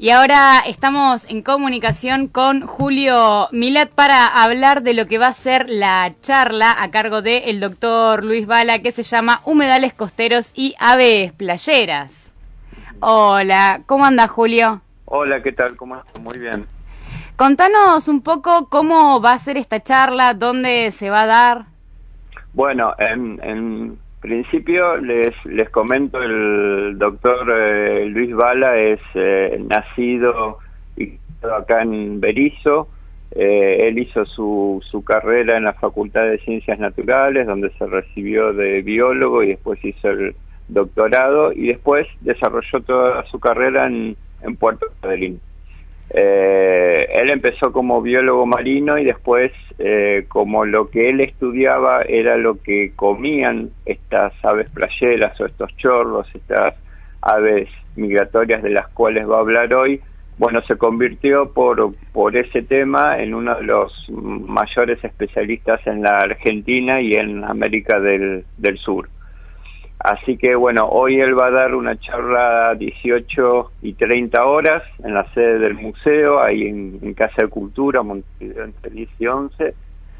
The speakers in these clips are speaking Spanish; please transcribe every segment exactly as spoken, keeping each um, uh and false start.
Y ahora estamos en comunicación con Julio Milat para hablar de lo que va a ser la charla a cargo del doctor Luis Bala, que se llama Humedales Costeros y Aves Playeras. Hola, ¿cómo anda, Julio? Hola, ¿qué tal? ¿Cómo estás? Muy bien. Contanos un poco cómo va a ser esta charla, dónde se va a dar. Bueno, en, en principio les les comento, el doctor eh, Luis Bala es eh, nacido y criado acá en Berisso. Eh, él hizo su, su carrera en la Facultad de Ciencias Naturales, donde se recibió de biólogo y después hizo el doctorado y después desarrolló toda su carrera en, en Puerto Madryn. Eh, él empezó como biólogo marino y después, eh, como lo que él estudiaba era lo que comían estas aves playeras o estos chorros, estas aves migratorias de las cuales va a hablar hoy, bueno, se convirtió por, por ese tema en uno de los mayores especialistas en la Argentina y en América del, del Sur. Así que bueno, hoy él va a dar una charla a dieciocho y treinta horas en la sede del museo, ahí en, en Casa de Cultura, Montevideo, entre diez y once.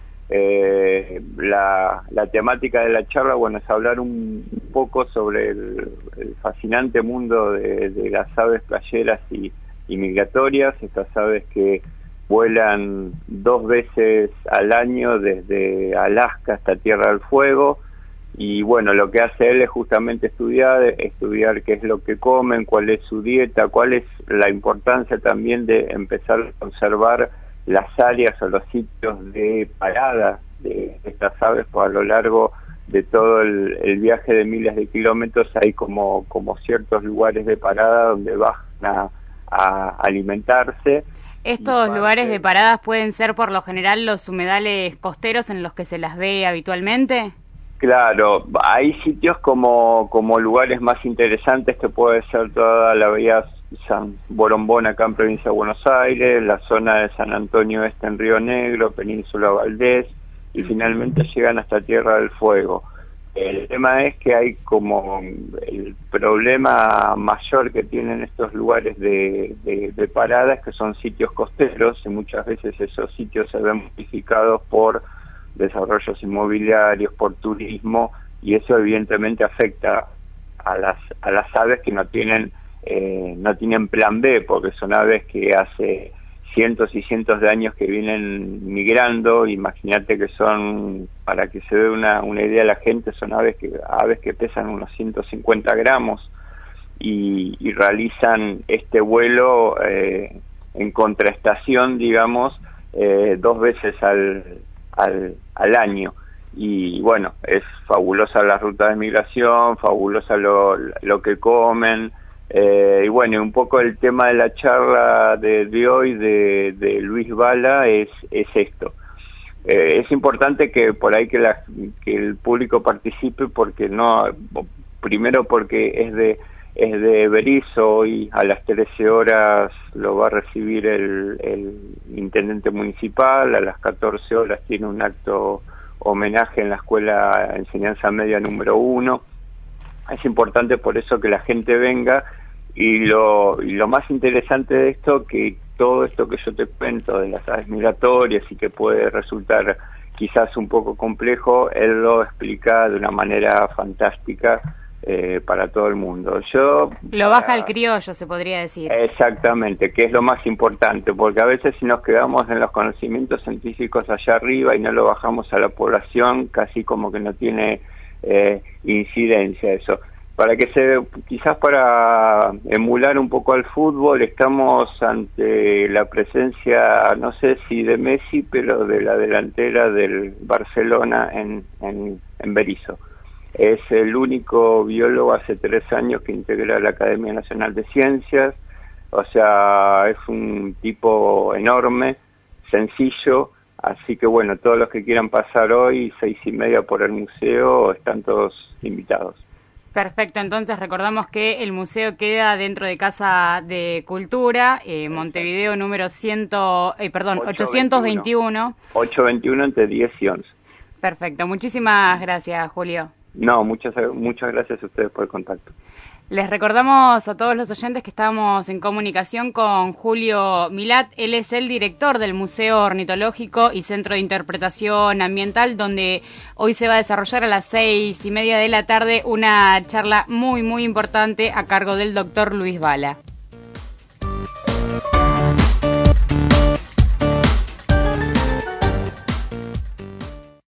Eh, la, la temática de la charla, bueno, es hablar un, un poco sobre el, el fascinante mundo de, de las aves playeras y, y migratorias, estas aves que vuelan dos veces al año desde Alaska hasta Tierra del Fuego. Y bueno, lo que hace él es justamente estudiar, estudiar qué es lo que comen, cuál es su dieta, cuál es la importancia también de empezar a conservar las áreas o los sitios de parada de estas aves, pues a lo largo de todo el, el viaje de miles de kilómetros hay como, como ciertos lugares de parada donde bajan a, a alimentarse. ¿Estos parte... lugares de paradas pueden ser por lo general los humedales costeros en los que se las ve habitualmente? Claro, hay sitios como como lugares más interesantes que puede ser toda la bahía San Borombón acá en provincia de Buenos Aires, la zona de San Antonio Este en Río Negro, Península Valdés y finalmente llegan hasta Tierra del Fuego. El tema es que hay como el problema mayor que tienen estos lugares de, de, de parada es que son sitios costeros y muchas veces esos sitios se ven modificados por desarrollos inmobiliarios, por turismo, y eso evidentemente afecta a las a las aves que no tienen eh, no tienen plan B, porque son aves que hace cientos y cientos de años que vienen migrando. Imagínate que son, para que se dé una, una idea a la gente, son aves que aves que pesan unos ciento cincuenta gramos y, y realizan este vuelo eh, en contraestación, digamos, eh, dos veces al Al, al año. Y bueno, es fabulosa la ruta de migración, fabulosa lo, lo que comen, eh, y bueno, un poco el tema de la charla de, de hoy de, de Luis Bala es, es esto. Eh, es importante que por ahí que, la, que el público participe, porque no, primero porque es de es de Berisso y a las trece horas lo va a recibir el, el intendente municipal, a las catorce horas tiene un acto homenaje en la Escuela de Enseñanza Media número uno. Es importante por eso que la gente venga y lo, y lo más interesante de esto, que todo esto que yo te cuento de las aves migratorias y que puede resultar quizás un poco complejo, él lo explica de una manera fantástica. Eh, para todo el mundo. Yo lo baja al criollo, se podría decir. Exactamente, que es lo más importante, porque a veces si nos quedamos en los conocimientos científicos allá arriba y no lo bajamos a la población, casi como que no tiene eh, incidencia eso. Para que se, quizás para emular un poco al fútbol, estamos ante la presencia, no sé si de Messi, pero de la delantera del Barcelona en, en, en Berisso. Es el único biólogo hace tres años que integra la Academia Nacional de Ciencias, o sea, es un tipo enorme, sencillo, así que bueno, todos los que quieran pasar hoy, seis y media por el museo, están todos invitados. Perfecto, entonces recordamos que el museo queda dentro de Casa de Cultura, eh, Montevideo número cien, eh, perdón, ochocientos veintiuno. ochocientos veintiuno entre diez y once. Perfecto, muchísimas gracias, Julio. No, muchas muchas gracias a ustedes por el contacto. Les recordamos a todos los oyentes que estamos en comunicación con Julio Milat. Él es el director del Museo Ornitológico y Centro de Interpretación Ambiental, donde hoy se va a desarrollar a las seis y media de la tarde una charla muy, muy importante a cargo del doctor Luis Bala.